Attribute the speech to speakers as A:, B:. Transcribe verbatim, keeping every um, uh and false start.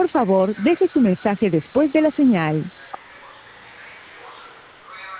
A: Por favor, deje su mensaje después de la señal.